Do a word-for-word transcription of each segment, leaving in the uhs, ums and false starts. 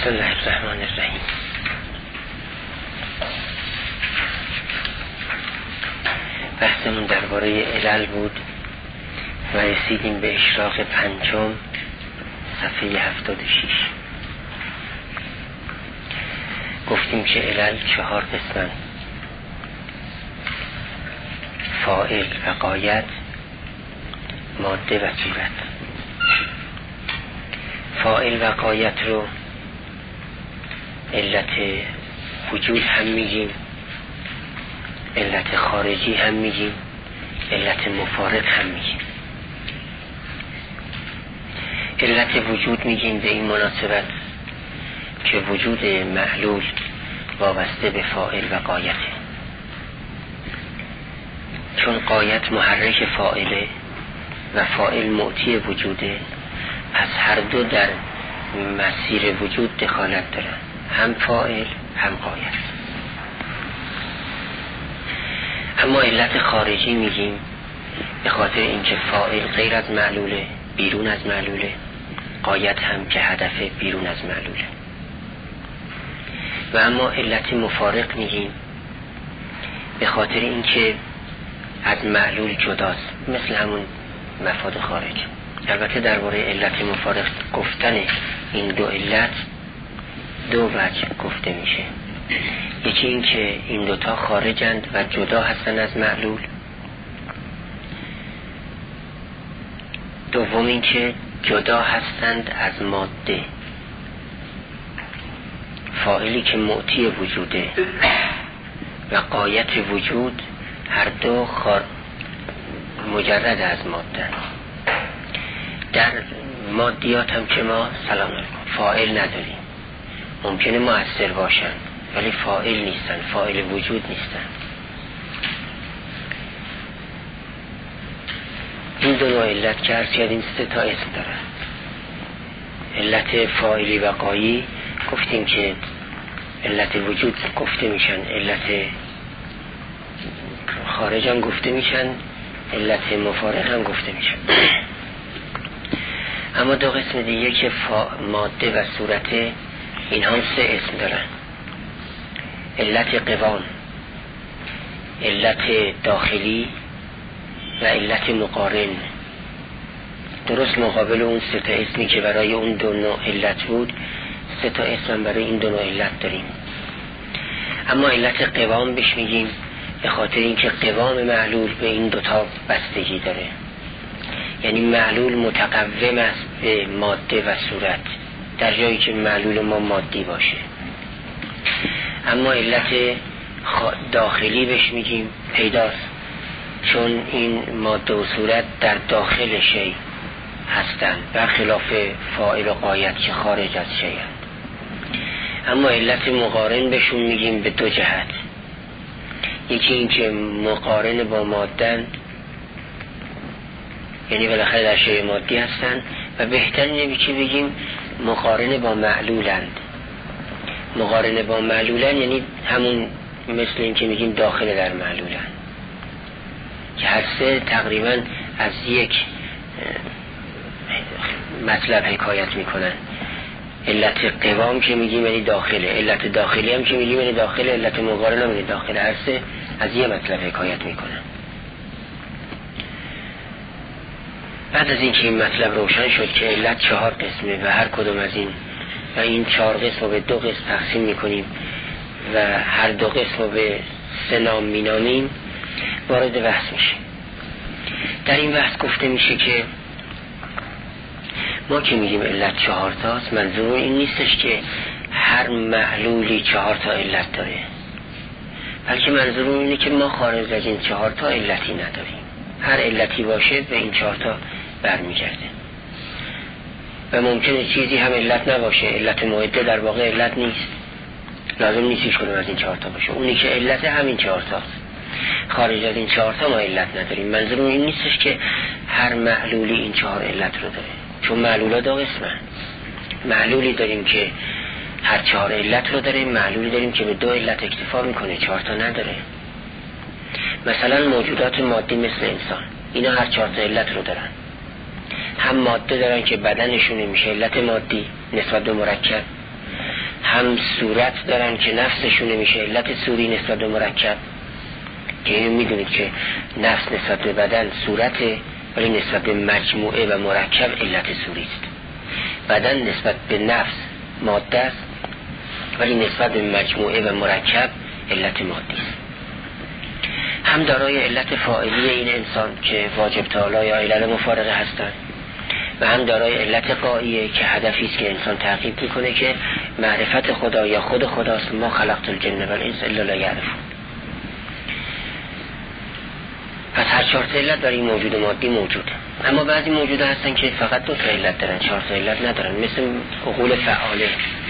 بسم الله الرحمن الرحیم. بحثمون درباره علل بود و رسیدیم به اشراق پنجم صفحه هفتاد و شش. گفتیم که علل چهار قسمن: فاعل و غایت، ماده و صورت. فاعل و غایت رو علت وجود هم میگیم، علت خارجی هم میگیم، علت مفارق هم میگیم. علت وجود میگیم به این مناسبت که وجود معلول وابسته به فاعل و غایته، چون غایت محرک فاعله و فاعل معطی وجوده، پس هر دو در مسیر وجود دخالت دارن، هم فاعل هم غایت. اما علت خارجی میگیم به خاطر اینکه فاعل غیر از معلوله، بیرون از معلوله، غایت هم که هدف بیرون از معلوله. و اما علت مفارق میگیم به خاطر اینکه از معلول جداست، مثل همون مفاد خارج. البته درباره علت مفارق گفتن این دو علت دو وجه گفته میشه: یکی این که این دوتا خارجند و جدا هستن از معلول، دوم این که جدا هستند از ماده. فاعلی که معطی وجوده و غایت وجود هر دو خار مجرد از ماده. در مادیات هم که ما سلام فاعل نداریم، ممکنه مؤثر باشن ولی فاعل نیستن، فاعل وجود نیستن. این دو نوع علت که عرض کردیم سه تا اسم دارن: علت فاعلی و غایی گفتیم که علت وجود گفته میشن، علت خارج هم گفته میشن، علت مفارق هم گفته میشن. اما دو قسم دیگه که ماده و صورت، این هم سه اسم دارن: علت قوام، علت داخلی و علت مقارن. درست مقابل اون سه تا اسمی که برای اون دو نوع علت بود، سه تا اسم برای این دو نوع علت داریم. اما علت قوام بهش میگیم به خاطر اینکه قوام معلول به این دوتا بستگی داره، یعنی معلول متقوم است به ماده و صورت در جایی که معلول ما مادی باشه. اما علت داخلی بهش میگیم پیداست، چون این ماده و صورت در داخل شی هستند، برخلاف فاعل و غایت که خارج از شی هستند. اما علت مقارن بهشون میگیم به دو جهت: یکی این که مقارن با مادن، یعنی بالاخره در شی مادی هستند، و بهترین اینه که بگیم مقارن با معلولند. مقارن با معلولن یعنی همون مثل این که میگیم داخل در معلولن، که هر سه تقریبا از یک مطلب حکایت میکنن. علت قوام که میگیم یعنی داخله، علت داخلی هم که میگیم یعنی داخله، علت مقارن هم یعنی داخله. هر سه از یک مطلب حکایت میکنن. بعد از اینکه این مطلب روشن شد که علت چهار قسمه و هر کدوم از این و این چهار قسم رو به دو قسم تقسیم میکنیم و هر دو قسم رو به سه نام مینامیم، وارد بحث میشه. در این بحث گفته میشه که ما که میگیم علت چهار تاست، منظور این نیستش که هر معلولی چهار تا علت داره، بلکه منظور اینه که ما خارج از این چهار تا علتی نداریم. هر علتی باشه به این چهار تا برمیگرده و ممکنه چیزی هم علت نباشه، علت معده در واقع علت نیست، لازم نیستش کنیم از این چهار تا باشه. اونی که علت همین چهار تاست، خارج از این چهار تا ما علت نداریم. منظور این نیستش که هر معلولی این چهار علت رو داره، چون معلولا دو قسمن. معلولی داریم که هر چهار علت رو داره، معلولی داریم که به دو علت اکتفا میکنه، چهار تا نداره. مثلا موجودات مادی مثل انسان، اینا هر چهار تا علت رو دارن. هم ماده دارن که بدنشون میشه علت مادی نسبت به مرکب، هم صورت دارن که نفسشون میشه علت صوری نسبت به مرکب، که اینو میدونید که نفس نسبت به بدن صورته، ولی نسبت به مجموعه و مرکب علت صوری است. بدن نسبت به نفس ماده است، ولی نسبت به مجموعه و مرکب علت مادی است. هم دارای علت فاعلی این انسان که واجب تعالی یا علل مفارقه هستند، و هم دارای علت قائیه که هدفی است که انسان تحقیق میکنه که معرفت خدا یا خود خداست. ما خلقت الجن و الانس الا لیعرفون. پس هر چهار تا علت برای موجود مادی موجود. اما بعضی موجوده هستن که فقط دو تا علت دارن، چهار تا علت ندارن، مثل عقول فعاله.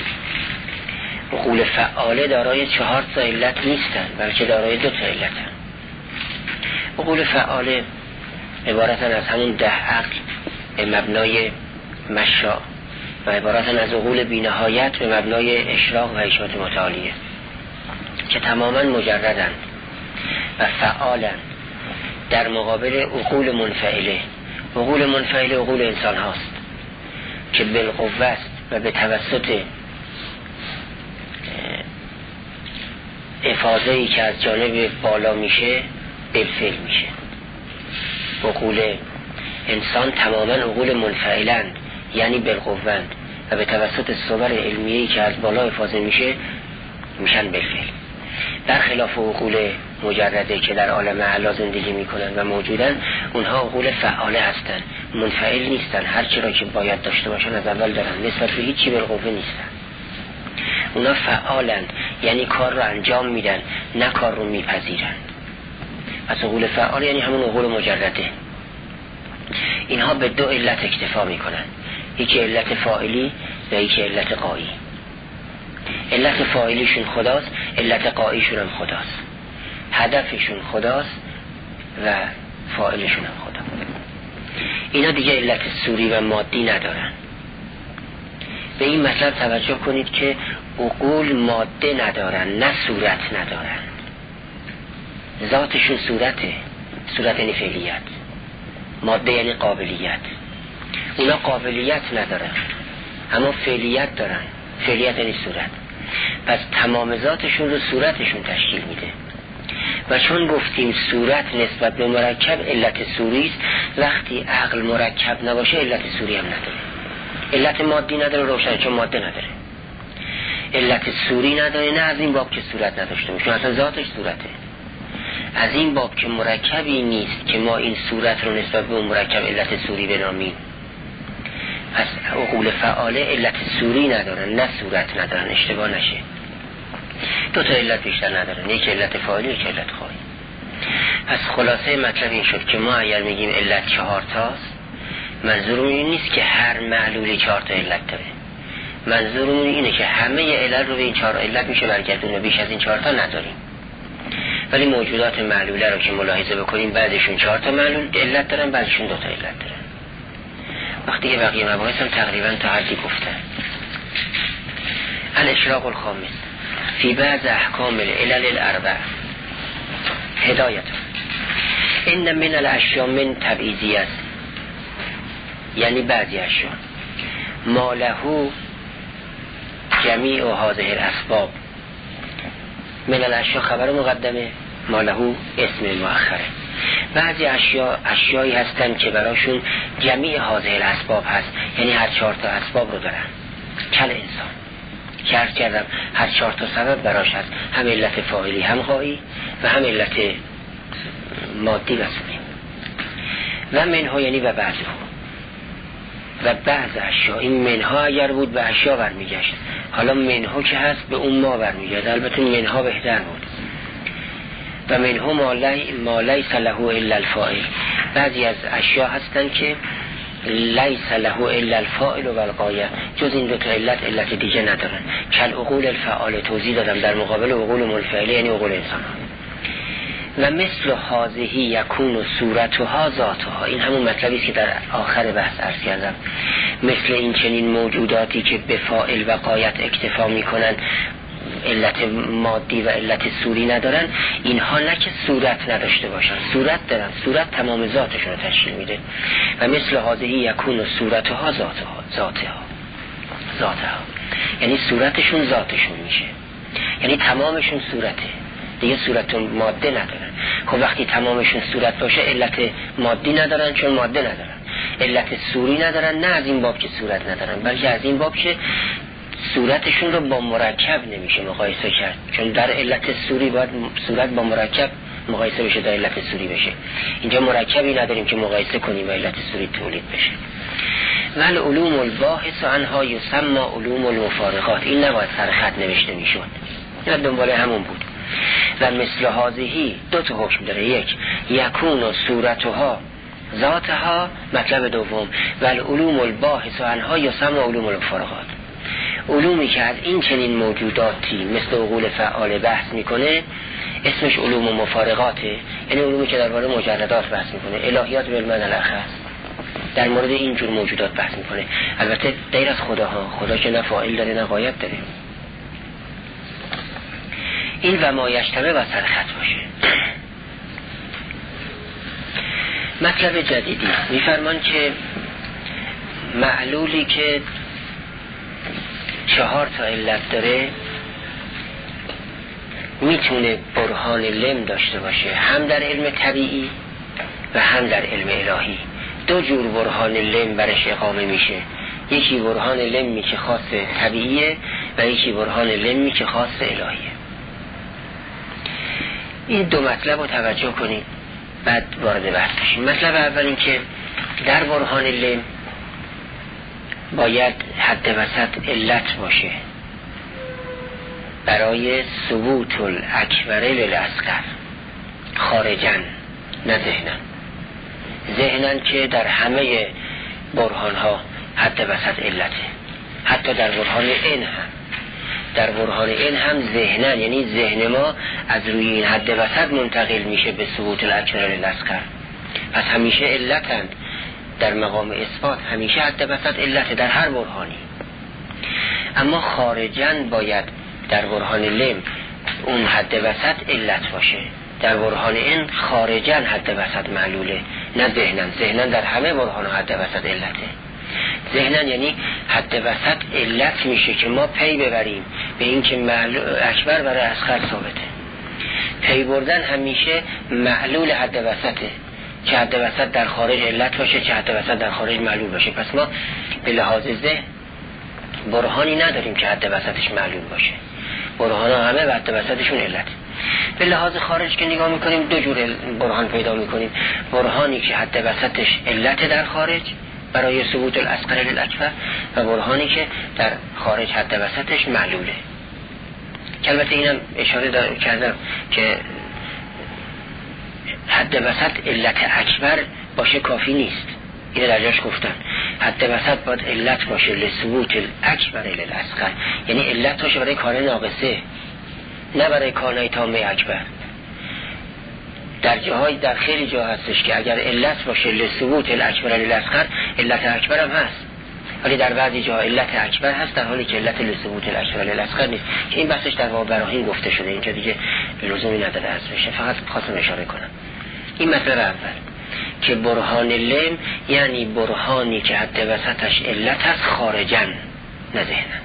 عقول فعاله دارای چهار تا علت نیستن، بلکه دارای دو تا علتن. عقول فعاله عبارتن از همون ده عقل به مبنای مشاء و عبارتن از عقول بی‌نهایت به مبنای اشراق و حکمت متعالیه که تماما مجردن و فعالن در مقابل عقول منفعله. عقول منفعله عقول انسان هاست که بالقوه است و به توسط افاضه‌ای که از جانب بالا میشه بالفعل میشه. عقول انسان تماما عقول منفعلند، یعنی بالقوه‌اند و به توسط صور علمیه‌ای که از بالا افاضه میشه میشن بالفعل. در خلاف عقول مجرده که در عالم اعلی زندگی میکنن و موجودن، اونها عقول فعاله هستن، منفعل نیستن. هر چی را که باید داشته باشن از اول دارن، نسبت به هیچی بالقوه نیستن. اونا فعالند، یعنی کار رو انجام میدن، نه کار رو میپذیرن. پس عقول فعال یعنی همون عقول مجرده. اینها به دو علت اکتفا میکنن، یکی علت فاعلی و یکی علت قایی. علت فاعلیشون خداست، علت قاییشون هم خداست. هدفشون خداست و فاعلشون هم خدا. اینا دیگه علت صوری و مادی ندارن. به این مطلب توجه کنید که عقول ماده ندارن، نه صورت ندارن. ذاتشون صورته، صورت یعنی فعلیت، ماده یعنی قابلیت. اونا قابلیت ندارن اما فعلیت دارن، فعلیت یعنی صورت. پس تمام ذاتشون رو صورتشون تشکیل میده. و چون گفتیم صورت نسبت به مرکب علت صوری است، وقتی عقل مرکب نباشه علت صوری هم نداره. علت مادی نداره روشن، چون ماده نداره. علت صوری نداره، نه از این باب که صورت نداشته باشه، اصلا ذاتش صورته. از این باب که مرکبی نیست که ما این صورت رو نسبت به اون مرکب علت صوری بنامیم. پس عقول فعاله علت صوری ندارن، نه صورت ندارن، اشتباه نشه. دو تا علت بیشتر ندارن، یک علت فاعلی و یک علت قایی. پس خلاصه مطلب این شد که ما اگر میگیم علت چهار تاست، منظورمون این نیست که هر معلولی چهار تا علت داره. منظورمون اینه که همه علت رو به این چهار علت میشه برگردونه، بیش از این چهار تا نداریم. ولی موجودات معلوله رو که ملاحظه بکنیم، بعضیشون چهار تا معلول علت دارن، بعضیشون دو تا علت دارن. وقتی که بقیه مباحث هم تقریبا تا حدی گفتن. الاشراق الخامس فی بعض احکام العلل الاربع هدایت. این من الاشیاء من تبعیضی است، یعنی بعضی اشیاء ما له جمیع هذه الاسباب. من الاشیاء خبر مقدمه، ما له اسم مؤخره. بعضی اشیاء اشیایی هستن که براشون جمیع هذه الاسباب هست، یعنی هر چهار تا اسباب رو دارن. کل انسان که عرض کردم هر چهار تا سبب براش هست، هم علت فاعلی هم قایی و هم علت مادی و صوری. و منها یعنی و بعضه و بعض اشیاء. این منها اگر بود به اشیاء برمیگشت، حالا منها که هست به اون ما برمیگرد. البته منها بهتر بود. و منها ما لیس له الا الفاعل. بعضی از اشیاء هستن که لیس له الا الفاعل و الغایه، جز این دو تا علت علت دیگه ندارن. کل عقول الفعال توضیح دادم در مقابل عقول منفعله، یعنی عقول انسان ها. و مثل هذه یکون صورتها ذاتها. این همون مطلبی است که در آخر بحث عرض کردم. مثل این چنین موجوداتی که به فاعل و غایت اکتفا میکنن، علت مادی و علت صوری ندارن، اینها نه که صورت نداشته باشن، صورت دارن، صورت تمام ذاتشون رو تشکیل میده. و مثل هذه یکون صورتها ذاتها ذاتها ذاتها یعنی صورتشون ذاتشون میشه، یعنی تمامشون صورته دیگه، صورت ماده ندارن. خب وقتی تمامشون صورت باشه علت مادی ندارن، چون ماده ندارن. علت صوری ندارن، نه از این باب که صورت ندارن، بلکه از این باب که صورتشون رو با مرکب نمیشه مقایسه کرد، چون در علت صوری باید صورت با مرکب مقایسه بشه تا علت صوری بشه. اینجا مرکبی نداریم که مقایسه کنیم و علت صوری تولید بشه. ول علوم الباحث عنها یسمى علوم المفارقات. این نباید سر خط نوشته میشد، این دنبال همون بود. و مثل هذه دو تا حکم داره، یک یکون و صورتها ذاتها، مطلب دوم ول علوم الباحث عنها یسمى علوم المفارقات. علومی که از این چنین موجوداتی مثل عقول فعال بحث میکنه اسمش علوم و مفارقاته، یعنی علومی که درباره مجردات بحث میکنه. الهیات به علم الاخص در مورد این جور موجودات بحث میکنه، البته غیر از خداها، خدا که نه فاعل داره نه غایب داره. این و ما یجتمع و سرخط باشه. مطلب جدیدی میفرمان که معلولی که چهار تا علت داره میتونه برهان لم داشته باشه، هم در علم طبیعی و هم در علم الهی. دو جور برهان لم برش اقامه میشه، یکی برهان لمی که خاص طبیعیه و یکی برهان لمی که خاص الهیه. این دو مطلب رو توجه کنید بعد وارد بحث بشیم. مطلب اول این که در برهان لم باید حد وسط علت باشه برای ثبوت الاکبر للاصغر، خارجن نه ذهنن. ذهنن که در همه برهان ها حد وسط علته، حتی در برهان این هم در برهان این هم ذهنن، یعنی ذهن ما از روی این حد وسط منتقل میشه به ثبوت الاکبر للاصغر. پس همیشه علتن در مقام اثبات، همیشه حد وسط علت در هر برهانی. اما خارجن باید در برهان لم اون حد وسط علت باشه، در برهان این خارجن حد وسط معلوله نه ذهنن. ذهنن در همه برهان حد وسط علته. ذهنن یعنی حد وسط علت میشه که ما پی ببریم به این که اکبر برای اصغر ثابته. پی بردن همیشه معلول حد وسطه، چه حد وسط در خارج علت باشه چه حد وسط در خارج معلول باشه. پس ما به لحاظ ذهن برهانی نداریم که حد وسطش معلول باشه، برهان ها همه حد وسطشون علت. به لحاظ خارج که نگاه میکنیم دو جور برهان پیدا میکنیم، برهانی که حد وسطش علت در خارج برای ثبوت الاصغر للاکبر و برهانی که در خارج حد وسطش معلوله. که البته اینم اشاره کردم که حد وسط علت اکبر باشه کافی نیست، اینه در جاش گفتن حد وسط باید علت باشه لثبوت الاکبر للاصغر، یعنی علت باشه برای کار ناقصه نه برای کارهای تامه اکبر. در جاهای در خیلی جا هستش که اگر علت باشه لثبوت الاکبر للاصغر علت اکبر هم هست، ولی در بعضی جا علت اکبر هست در حالی که علت لثبوت الاکبر للاصغر نیست، که این بحثش در باب براهین گفته شده، اینجا دیگه لزومی نداره از بشه، فقط خواستم اشاره کنم. این مطلب اول که برهان لم یعنی برهانی که حد وسطش علت هست خارجن نه ذهنن.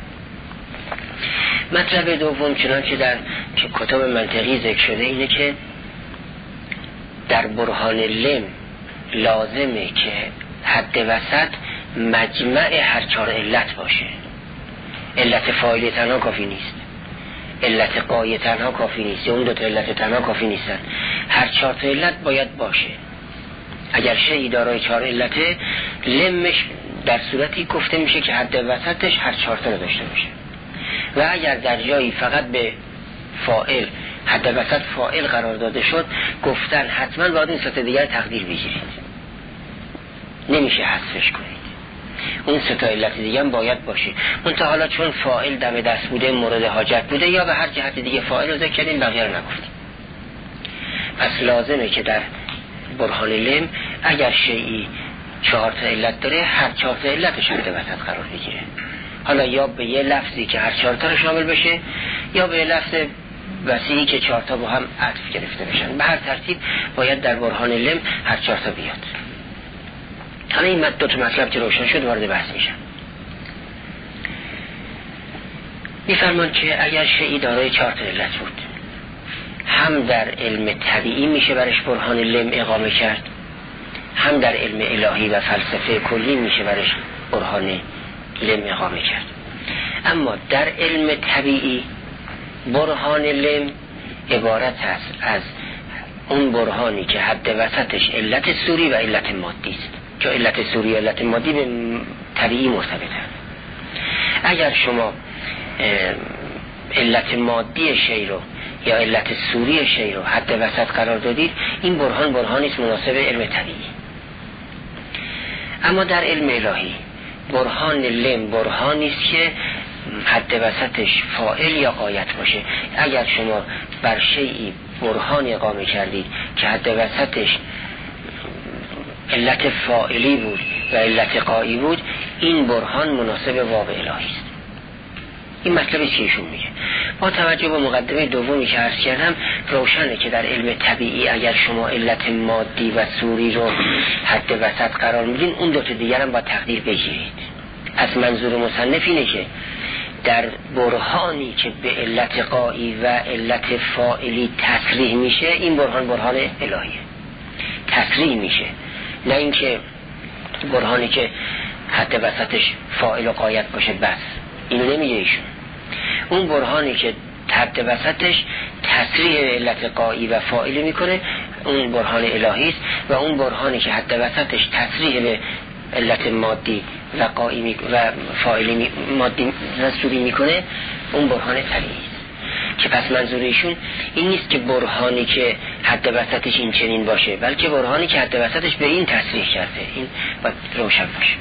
مطلب دوم چنانچه در کتاب منطقی ذکر شده اینه که در برهان لم لازمه که حد وسط مجمع هر چهار علت باشه. علت فاعل تنها کافی نیست، علت قایه تنها کافی نیست، اون دو تا علت تنها کافی نیستن، هر چهار تا علت باید باشه. اگر شیئی دارای چهار علته لمش در صورتی گفته میشه که حد وسطش هر چهار تا رو داشته باشه. و اگر در جایی فقط به فاعل حد وسط فاعل قرار داده شد گفتن حتما باید این سه تا دیگر تقدیر بگیرید، نمیشه حذفش کنید، اون سه تا علت دیگه هم باید باشه. منتها حالا چون فاعل دم دست بوده مورد حاجت بوده یا به هر جهت دیگه فاعل رو ذکر کردیم بقیه رو نگفتیم. پس لازمه که در برهان لم اگر شیئی چهار تا علت داره هر چهار تا علتش حد وسط قرار بگیره، حالا یا به یه لفظی که هر چهار تا رو شامل بشه یا به لفظ وسیعی که چهار تا با هم عطف گرفته بشن. به هر ترتیب باید در برهان لم هر چهار تا بیاد. حالا این دو تا مطلب که روشن شد وارد بحث میشن. میفرمان که اگر شیئی دارای چهار تا علت بود، هم در علم طبیعی میشه برش برهان لم اقامه کرد، هم در علم الهی و فلسفه کلی میشه برش برهان لم اقامه کرد. اما در علم طبیعی برهان لم عبارت است از اون برهانی که حد وسطش علت صوری و علت مادی است، چون علت صوری و علت مادی به طبیعی مرتبطه. اگر شما علت مادی شی رو یا علت صوری شی رو حد وسط قرار دادید، این برهان برهانی است مناسب علم طبیعی. اما در علم الهی برهان لم برهانی است که حد وسطش فاعل یا غایت باشه. اگر شما بر شیئی برهان اقامه کردید که حد وسطش علت فاعلی بود و علت غایی بود، این برهان مناسب واقع الهی است. این مطلبی که ایشون میگه. با توجه به مقدمه دومی که عرض کردم، روشنه که در علم طبیعی اگر شما علت مادی و صوری رو حد وسط قرار میدین، اون دو تا دیگر هم با تقدیر بگیرید. از منظور مصنف اینه که در برهانی که به علت غایی و علت فاعلی تصریح میشه، این برهان برهان الهیه، تصریح میشه، نه اینکه برهانی که حد وسطش فاعل و غایت باشه بس. اینو نمیگه ایشون. اون برهانی که حد وسطش تصریح علت غایی و فاعلی میکنه، اون برهان الهی است، و اون برهانی که حد وسطش تصریح به علت مادی و غایی می... و فاعلی می... مادی رسولی میکنه، اون برهان طبیعی است. که پس منظور ایشون این نیست که برهانی که حد وسطش این چنین باشه، بلکه برهانی که حد وسطش به این تصریح کرده. این باید روشن باشه.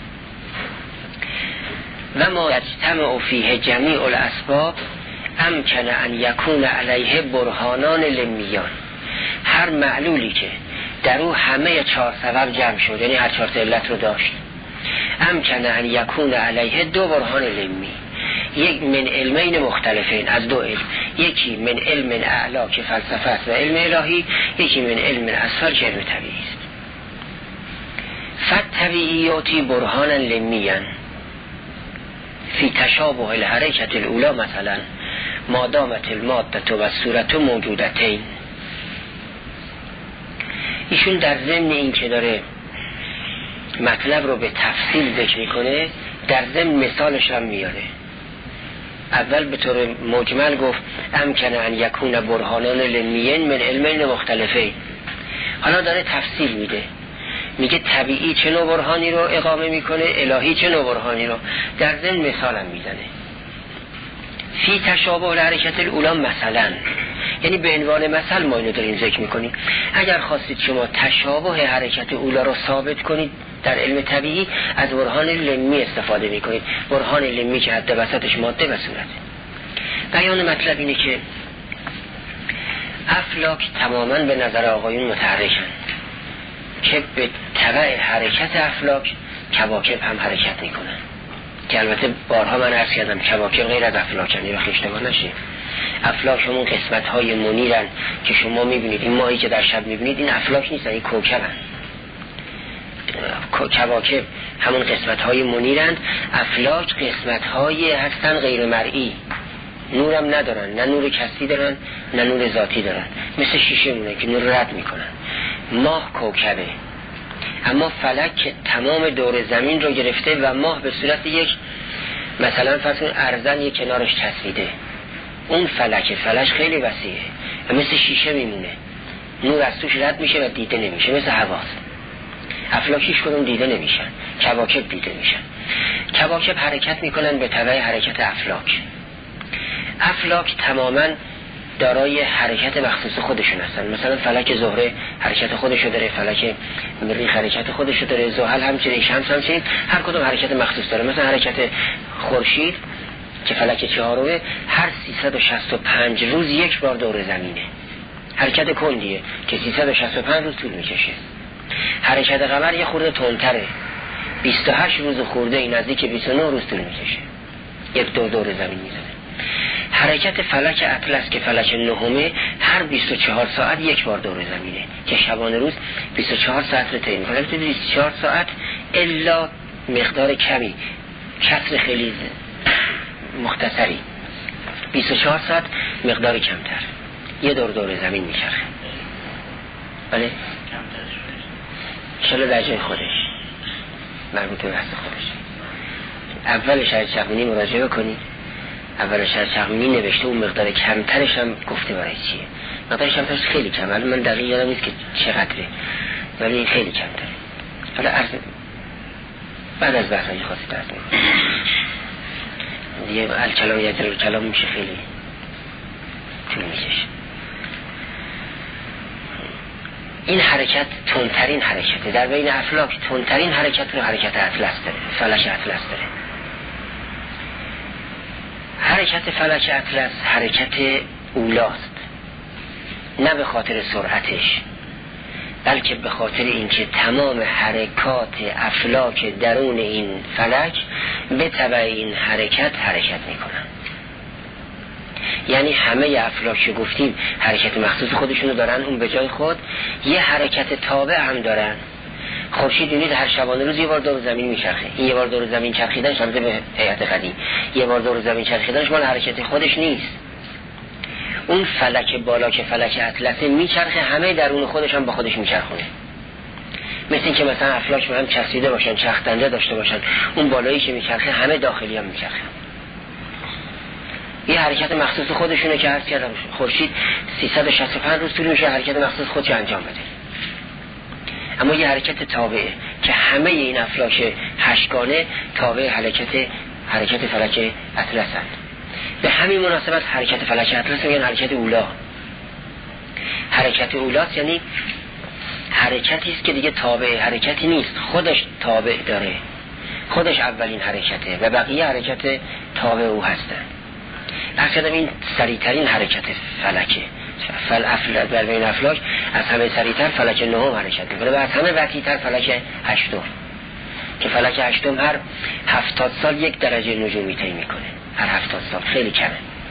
و ما یجتمع فیه جمیع الاسباب امکن ان یکون علیه برهانان لمیان. هر معلولی که در او همه چهار سبب جمع شد، یعنی هر چهار علت رو داشت، امکن ان یکون علیه دو برهان لمی، یک من علمین مختلفین، از دو علم، یکی من علم اعلا که فلسفه است و علم الهی، یکی من علم اسفل که علم طبیعی است. فالطبیعی یعطی برهانا لمیان فی تشابه الحرکت الاولا، مثلا ما دامت المادت و صورت موجودتین. ایشون در ضمن این که داره مطلب رو به تفصیل ذکر میکنه، در ضمن مثالش هم میاره. اول به طور مجمل گفت امکن ان یکون برهانان لمیین من علمین مختلفین. حالا داره تفصیل میده، میگه طبیعی چه نوع برهانی رو اقامه میکنه، الهی چه نوع برهانی رو. در ضمن مثالم میزنه. فی تشابه الحرکت الاولا مثلا، یعنی به عنوان مثل ما اینو داریم ذکر میکنیم. اگر خواستید شما تشابه حرکت اولا رو ثابت کنید در علم طبیعی، از برهان لمی استفاده میکنید، برهان لمی که حد وسطش ماده و صورته. بیان مطلب اینه که افلاک تماما به نظر آقایون متحرکن، که به تبع حرکت افلاک کواکب هم حرکت میکنن، که البته بارها من عرض کردم کواکب غیر از افلاکن، یه وقت اشتباه نشه. افلاک همون قسمت های منیرن که شما میبینید، این ماهی که در شب میبینید این افلاک نیستن، این کوکبن. کواکب همون قسمت های منیرن، افلاک قسمت های هستن غیر مرئی، نورم ندارن، نه نور کسی دارن نه نور ذاتی دارن، مثل شیشه مونه که نور رد میکنن. ماه کوکبه، اما فلک تمام دور زمین رو گرفته و ماه به صورت یک، مثلا فرض کنید ارزن یک کنارش چسبیده. اون فلک فلش خیلی وسیعه و مثل شیشه میمونه، نور از توش رد میشه و دیده نمیشه، مثل هواست. افلاک هیچ کدوم دیده نمیشن، کواکب دیده میشن. کواکب حرکت میکنن به تبع حرکت افلاک. افلاک تماما دارای حرکت مخصوص خودشون هستن. مثلا فلک زهره حرکت خودشو داره، فلک مریخ حرکت خودشو داره، زحل همچنین، شمس همچنین، هر کدوم حرکت مخصوص داره. مثلا حرکت خورشید که فلک چهارمه هر سیصد و شصت و پنج روز یک بار دور زمینه، حرکت کندیه که سیصد و شصت و پنج روز طول میکشه. حرکت قمر یه خورده تندتره، بیست و هشت روز خورده، این نزدیک بیست و نه روز طول میکشه، یک دور دور زمین میزنه. حرکت فلک اطلس که فلک نهمه هر بیست و چهار ساعت یک بار دور زمینه، که شبانه روز بیست و چهار ساعت رو طی میکنه. بیست و چهار ساعت الا مقدار کمی، کسر خیلی مختصری بیست و چهار ساعت مقدار کمتر یه دور دور زمین میچرخه. بله انشالله در جای خودش مربوط به بحث خودش. اول شهر چقمینی مراجعه کنید. اول شهر چقمینی نوشته اون مقدار کمترش هم گفته برای چیه. مقدار کمترش خیلی کمه، الان من دقیق یادم نیست که چقدره ولی این خیلی کمتره. حالا عرض بعد از بحث های خاصی درست میکنم دیگه. الکلام یجر کلام میشه خیلی طول میکشه. این حرکت تندترین حرکته در بین افلاک. تندترین حرکت رو حرکت اطلس داره، فلک اطلس داره. حرکت فلک اطلس حرکت اولاست، نه به خاطر سرعتش بلکه به خاطر اینکه تمام حرکات افلاک درون این فلک به تبع این حرکت حرکت میکنن. یعنی همه افلاک که گفتیم حرکت مخصوص خودشونو دارن، اون به جای خود یه حرکت تابع هم دارن. خورشید دونید هر شبانه روز یه بار دور زمین میچرخه. این یه بار دور زمین چرخیدنش رمز به هیئت قدیم، یه بار دور زمین چرخیدنش مال حرکت خودش نیست. اون فلک بالا که فلک اطلسه میچرخه، همه درون خودش هم با خودش میچرخونه. مثل این که مثلا افلاک به هم چسبیده باشن، چرخدنده داشته باشن، اون بالایی که میچرخه همه داخلی هم میچرخه. یه حرکت مخصوص خودشونه که عرض کردم خورشید سیصد و شصت و پنج روز طول میشه حرکت مخصوص خودش انجام بده. اما یه حرکت تابعه که همه این افلاک هشتگانه تابع حرکت حرکت فلک اطلسند. به همین مناسبت حرکت فلک اطلس میگن حرکت اولا. حرکت اولاست یعنی حرکتی است که دیگه تابع حرکتی نیست، خودش تابع داره، خودش اولین حرکته و بقیه حرکت تابع او هستن. پس کردم این سریعترین حرکت فلکه. فل افلاک در بین افلاک از همه سریعتر فلک نهم حرکت میکنه و از همه بطی‌تر فلک هشتم که فلک هشتم هر هفتاد سال یک درجه نجومی طی میکنه. هر هفتاد سال خیلی کمه.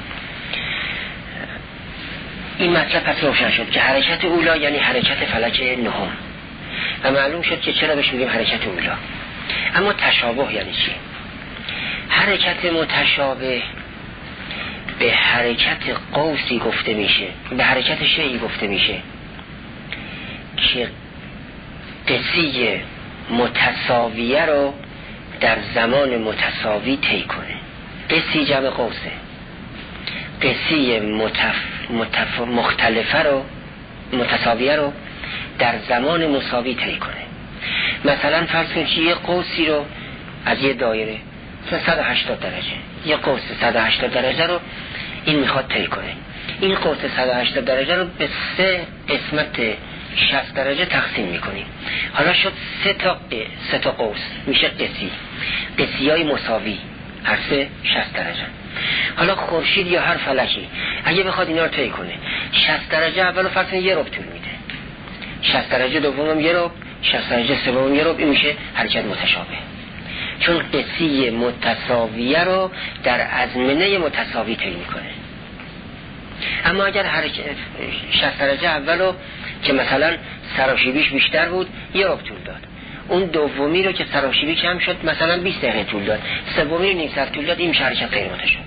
این مطلب پس روشن شد که حرکت اولا یعنی حرکت فلک نهم و معلوم شد که چرا بهش میگیم حرکت اولا. اما تشابه یعنی چی؟ حرکت متشابه به حرکت قوسی گفته میشه، به حرکت شیئی گفته میشه که قسی متساویه رو در زمان متساوی طی کنه. قسی جمع قوسه. قسی متف... متف... مختلفه رو متساویه رو در زمان مساوی طی کنه. مثلا فرض کنید که یه قوسی رو از یه دایره صد و هشتاد درجه، یه قوس صد و هشتاد درجه رو این میخواد طی کنه. این قوس صد و هشتاد درجه رو به سه قسمت شصت درجه تقسیم میکنیم. حالا شد سه تا سه تا قوس، میشه قسی. قسیای مساوی هر سه شصت درجه. حالا خورشید یا هر فلکی اگه بخواد اینا رو طی کنه، شصت درجه اولو فرض کنید یه ربع طول میده، شصت درجه دومم یه ربع، شصت درجه سوم یه ربع. این میشه حرکت متشابه، چون قسی متساویه رو در ازمنه متساوی طی میکنه. اما اگر حرکت شصت درجه اولو که مثلا سراشیبیش بیشتر بود یه ربع طول داد، اون دومی رو که سراشیبی کم شد مثلا بیست دقیقه طول داد، سومی نیم ساعت طول داد، این میشه حرکت غیر متشابه.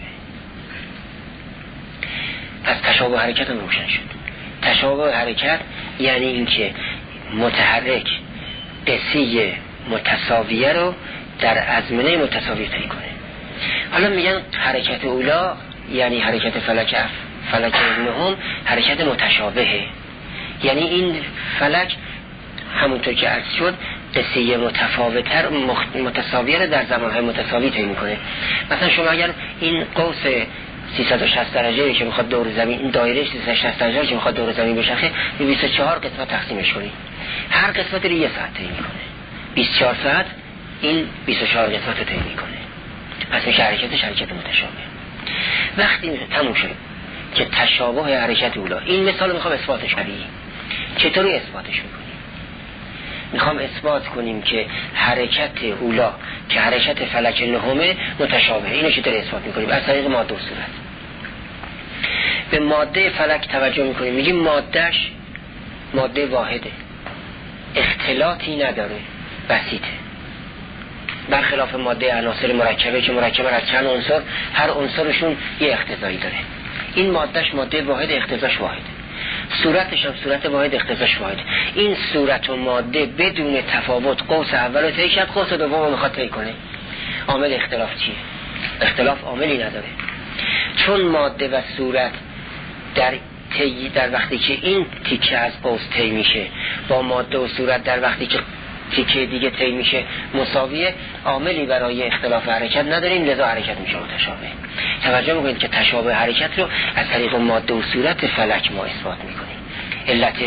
پس تشابه حرکت هم روشن شد. تشابه حرکت یعنی اینکه متحرک قسی متساویه رو در ازمنه متساوی طی کنه. حالا میگن حرکت اولا یعنی حرکت فلک فلک نهم حرکت متشابهه، یعنی این فلک همونطور که عرض شد قصه متفاوتر متساویه رو در زمانهای متساوی طی میکنه. مثلا شما اگر این قوس سیصد و شصت درجه که میخواد دور زمین، این دایره سیصد و شصت درجه که میخواد دور زمین بچرخه، به بیست و چهار قسمت تقسیمش کنی، هر قسمت رو یه ساعت طی میکنه. بیست و چهار ساعت این بیست و چهار قسمت رو طی میکنه. پس میشه حرکتش حرکت متشابه. وقتی میشه تموم شد که تشابه حرکت اولا، این مثال میخوام اثباتش کنیم. چطوری اثباتش میکنیم؟ میخوام اثبات کنیم که حرکت اولا که حرکت فلک نهمه متشابه. اینو چطوری اثبات میکنیم؟ از طریق ماده و صورت. به ماده فلک توجه میکنیم، میگیم مادهش ماده واحده، اختلاطی نداره، بسیطه. برخلاف ماده عناصر مرکبه که مرکبه از چند عنصر، هر عنصرشون یه اقتضایی داره. این مادهش ماده واحد، اقتضاش واحد. صورتش هم صورت واحد، اقتضاش واحد. این صورت و ماده بدون تفاوت قوس اول رو طی کرد، قوس دوم رو میخواد طی کنه. عامل اختلاف چیه؟ اختلاف عاملی نداره. چون ماده و صورت در طی در وقتی که این تیکه از قوس طی میشه با ماده و صورت در وقتی که تیکه دیگه طی میشه مساویه، عاملی برای اختلاف حرکت نداریم، لذا حرکت میشه متشابه. توجه میکنید که تشابه حرکت رو از طریق ماده و صورت فلک ما اثبات میکنیم. علت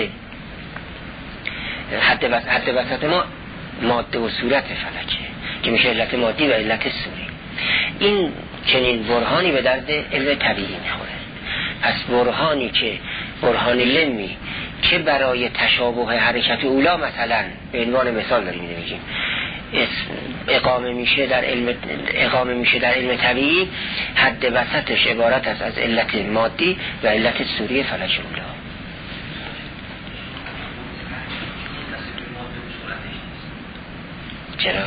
حد وسط حد وسط ما ماده و صورت فلکه که میشه علت مادی و علت صوری. این چنین برهانی به درد علم طبیعی میخوره. پس برهانی که برهان لمی که برای تشابه حرکت اولا مثلا به عنوان مثال داریم میگیم اقامه میشه در علم اقامه میشه در علم طبیعی، حد وسطش عبارت است از علت مادی و علت صوری فلک اولا. چرا؟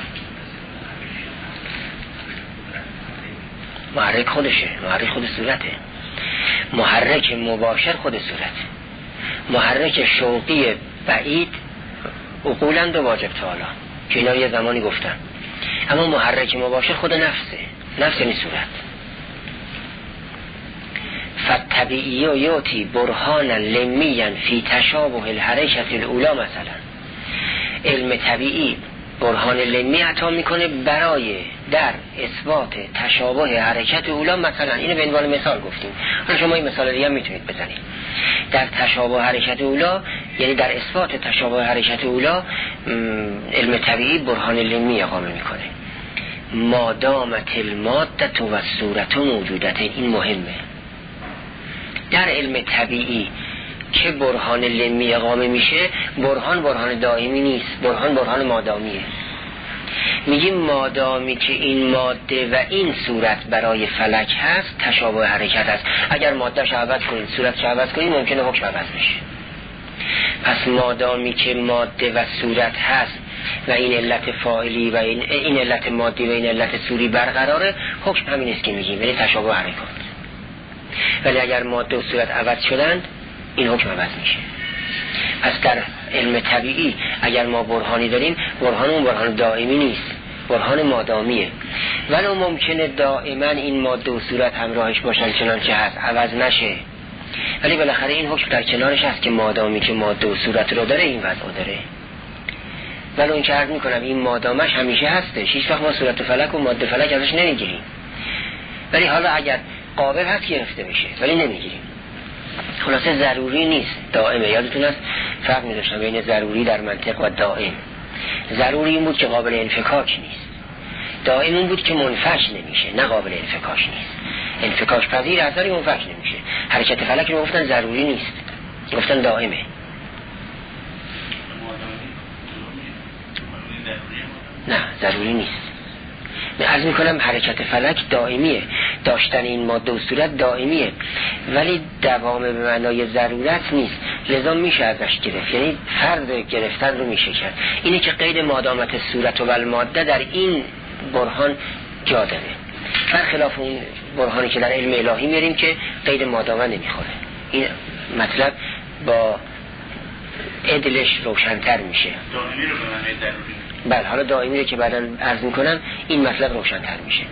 محرک خودشه، محرک خود صورته. محرک مباشر خود صورته. محرک شوقی بعید عقولند و واجب تعالی که اینا یه زمانی گفتم، اما محرک مباشر خود نفسه. نفس یعنی صورت. فالطبیعی و یوتی برهانا لمیا فی تشابه الحرکت الاولا مثلا. علم طبیعی برهان لمی عطا میکنه برای در اثبات تشابه حرکت اولا مثلا. اینو به عنوان مثال گفتیم، حالا شما این مثال دیگه هم میتونید بزنید. در تشابه حرکت اولا یعنی در اثبات تشابه حرکت اولا علم طبیعی برهان لمی اقامه میکنه. ما دامت الماده و صورت موجودت. این مهمه. در علم طبیعی که برهان لمی اقامه میشه، برهان برهان دائمی نیست، برهان برهان مادامیه. میگیم مادامی که این ماده و این صورت برای فلک هست تشابه حرکت هست. اگر مادهش عوض کنید صورتش عوض کنید ممکنه حکم عوض بشه. پس مادامی که ماده و صورت هست و این علت فاعلی و این, این علت مادی و این علت صوری برقراره، حکم همین است که میگیم، یعنی تشابه حرکت. ولی اگر ماده و صورت عوض شدند این حکم عوض میشه. پس در علم طبیعی اگر ما برهانی داریم، برهان اون برهان دائمی نیست، برهان مادامیه. ولو ممکنه دائما این ماده و صورت همراهش باشن چنانچه هست، عوض نشه، ولی بالاخره این حکم در کنارش هست که مادامی که ماده و صورت رو داره این وضع داره. ولو این که عرض میکنم این مادامش همیشه هستش، هیچ وقت ما صورت و فلک و ماده فلک ازش نمیگیریم، ولی حالا اگر قابل هست گرفته بشه ولی نمیگیریم. خلاصه ضروری نیست دائمه. یادتون است فرق می‌ذاشتم بین ضروری در منطق و دائم. ضروری این بود که قابل انفکاک نیست، دائم این بود که منفک نمیشه، نه قابل انفکاک نیست. انفکاک پذیر از داری منفک نمیشه. حرکت فلک رو گفتن ضروری نیست، گفتن دائمه. نه ضروری نیست. من عرض میکنم حرکت فلک دائمیه، داشتن این ماده و صورت دائمیه، ولی دوام به معنای ضرورت نیست، لذا میشه ازش گرفت، یعنی فرض گرفتن رو میشه کرد. اینه که قید مادامت صورت و الماده در این برهان جادمه، برخلاف اون برهانی که در علم الهی میریم که قید مادامه نمیخوره. این مطلب با عدلش روشن‌تر میشه. دائمی رو به معنی ضروری. بله، حالا دائمی رو که بعداً عرض میکنم این مطلب روشن‌تر میشه.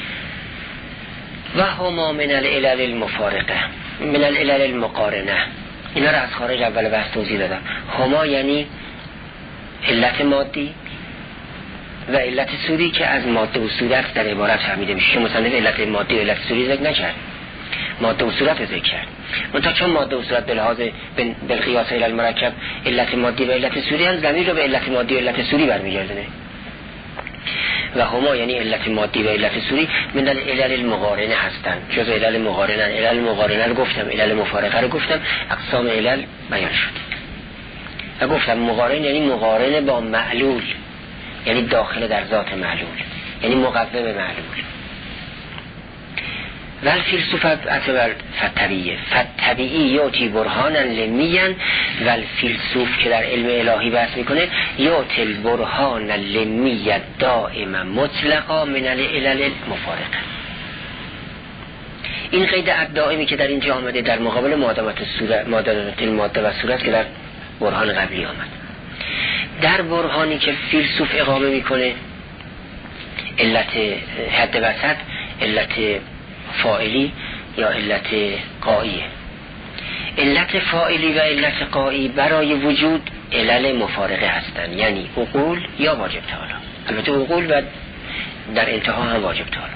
و هما من العلل المفارقه من العلل المقارنه. اینا رو از خارج اول بحث توضیح دادم. هما یعنی علت مادی و علت صوری که از ماده و صورت در عبارت فهمیده میشه، که مصنف علت مادی و علت صوری ذکر نکرد، ماده و صورت ذکر کرد. منتها چون ماده و صورت به لحاظ بالقیاس الی المرکب علت مادی و علت صوری هم ضمیر رو به علت مادی و علت صوری برمیگردونه. و هما یعنی علت مادی و علت صوری من العلل المقارنه هستند، جز علل مقارنه. علل مقارنه رو گفتم، علل مفارقه رو گفتم، اقسام علل بیان شد. و گفتم مقارن یعنی مقارن با معلول، یعنی داخل در ذات معلول، یعنی مقوم معلول. ول فیلسوف اتبر فتبیه فتبیی یوتی برهانا لمیین ول فیلسوف که در علم الهی بحث میکنه یوتل برهان لمیت دائما مطلقا من العلل مفارقه. این قید الدائمی که در اینجا آمده در مقابل معادمت صورت معادمت الماده و صورت که در برهان قبلی آمد. در برهانی که فیلسوف اقامه میکنه علت حد وسط علت فاعلی یا علت قائیه. علت فاعلی و علت قایی برای وجود علل مفارقه هستند، یعنی عقول یا واجب تعالی. البته عقول و در انتها هم واجب تعالی.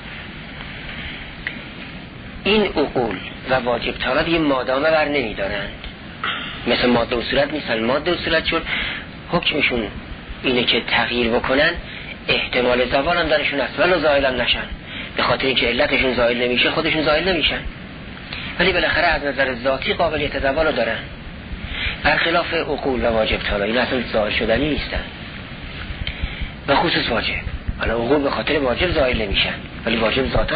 این عقول و واجب تعالی دیگه مادامه بر نمی دارند، مثل ماده و صورت نیستن. ماده و صورت چون حکمشون اینه که تغییر بکنن احتمال زوال هم درشون است ولی زائل هم نشن، به خاطر اینکه علتشون زائل نمیشه خودشون زائل نمیشن، ولی بالاخره از نظر ذاتی قابلیت زوال رو دارن، برخلاف عقول و واجب تعالی این اصلا زائل شدنی نیستن. به خصوص واجب، حالا عقول به خاطر واجب زائل نمیشن ولی واجب ذاتا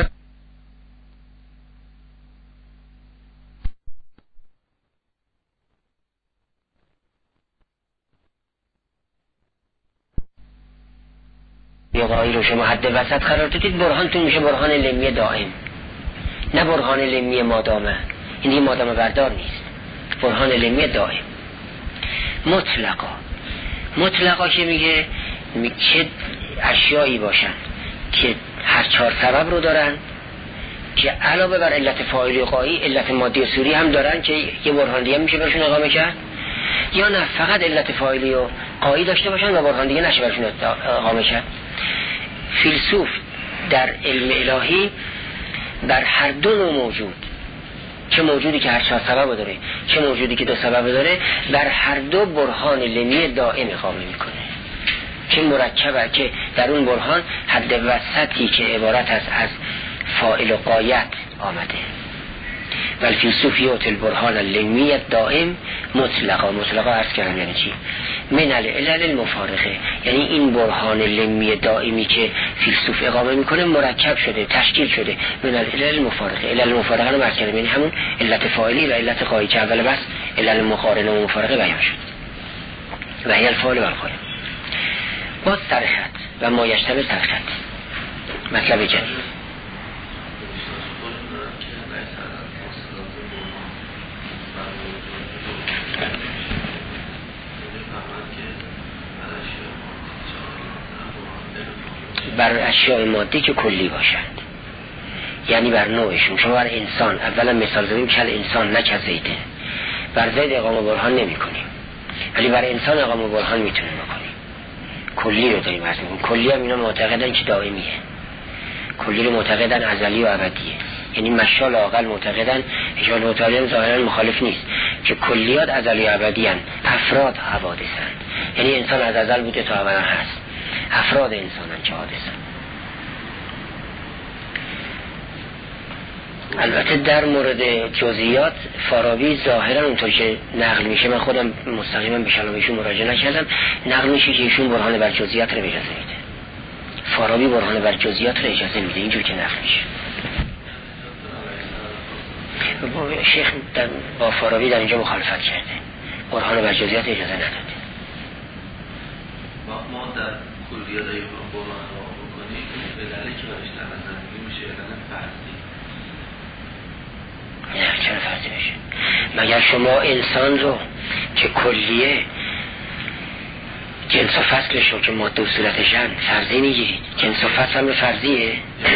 یا قایی رو شما حد وسط قرار دادید برهانتون میشه برهان لمی دائم، نه برهان لمی مادامه. این دیگه مادامه بردار نیست، برهان لمی دائم مطلقا. مطلقا که میگه چه اشیایی باشن که هر چهار سبب رو دارن که علاوه بر علت فاعلی و قایی علت مادی و صوری هم دارن که یه برهان دیگه میشه برشون اقامه کرد، یا نه فقط علت فاعلی و قایی داشته باشن و برهان دیگه نشه برشون اقامه کرد. فیلسوف در علم الهی بر هر دو نوع موجود، چه موجودی که هر چهار سبب داره چه موجودی که دو سبب داره، بر هر دو برهان لمی دائم اقامه میکنه که مرکبه، که در اون برهان حد وسطی که عبارت است از فاعل و قایت آمده. و الفیلسوف یوت البرهان لمی دائم مطلقا. مطلقا عرض کردم یعنی چی؟ من العلل المفارقه، یعنی این برهان لمی دائمی که فیلسوف اقامه میکنه مرکب شده، تشکیل شده من العلل المفارقه. علل المفارقه رو عرض کردم یعنی همون علت فاعلی و علت قایی که اول بس علل مقارنه و مفارقه بیان شد. و هی الفاعل و القائم باز سرخط و ما یشتبه سرخط مطلب جدید. بر اشیاء مادی که کلی باشند، یعنی بر نوعشون. شما بر انسان اولا مثال زدیم کل انسان نه که زیده، بر زید اقامه برهان نمی کنیم ولی بر انسان اقامه برهان میتونیم بکنیم. کلی رو داریم عرض میکنیم. کلی هم اینا معتقدن که دائمیه، کلی رو معتقدن ازلی و ابدیه، یعنی مشال عاقل معتقدن اجمال متعالی ظاهرا مخالف نیست که کلیات ازلی و ابدی هستند، افراد حوادثن، یعنی انسان از ازل بوده تا ابدا هست، افراد انسانن که حادثن. البته در مورد جزئیات فارابی ظاهرا اونطور که نقل میشه، من خودم مستقیما به کلامشون مراجعه نکردم، نقل میشه که ایشون برهان بر جزئیات رو اجازه میده. فارابی برهان بر جزئیات رو اجازه میده اینجور که نقل میشه. شیخ با فارابی در اینجا مخالفت کرده، برهان بر جزئیات اجازه نداده. ما در کلیات اگه برهان بکنیم به دلیلی که برش در نظر میشه علت فرضی. نه چرا فرضی بشه؟ مگر شما انسان رو که کلیه جنس و فصلش رو که ماده و صورتشن فرضی میگیرید؟ جنس و فصل هم فرضیه؟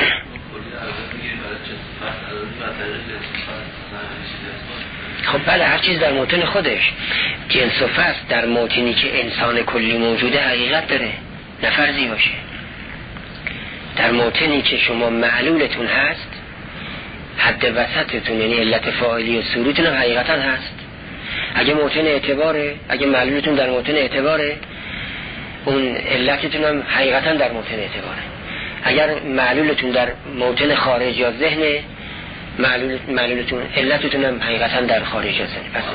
خب بله، هر چیز در موطن خودش. جنس و فصل در موطنی که انسان کلی موجوده حقیقت داره، نه فرضی باشه. در موطنی که شما معلولتون هست، حد وسطتون یعنی علت فاعلی و صورتون هم حقیقتا هست. اگه موطن اعتباره، اگه معلولتون در موطن اعتباره، اون علتتون هم حقیقتا در موطن اعتباره. اگر معلولتون در موطن خارج یا ذهن، معلول معلولتون علتتون هم حقیقتا در خارج یا ذهن. پس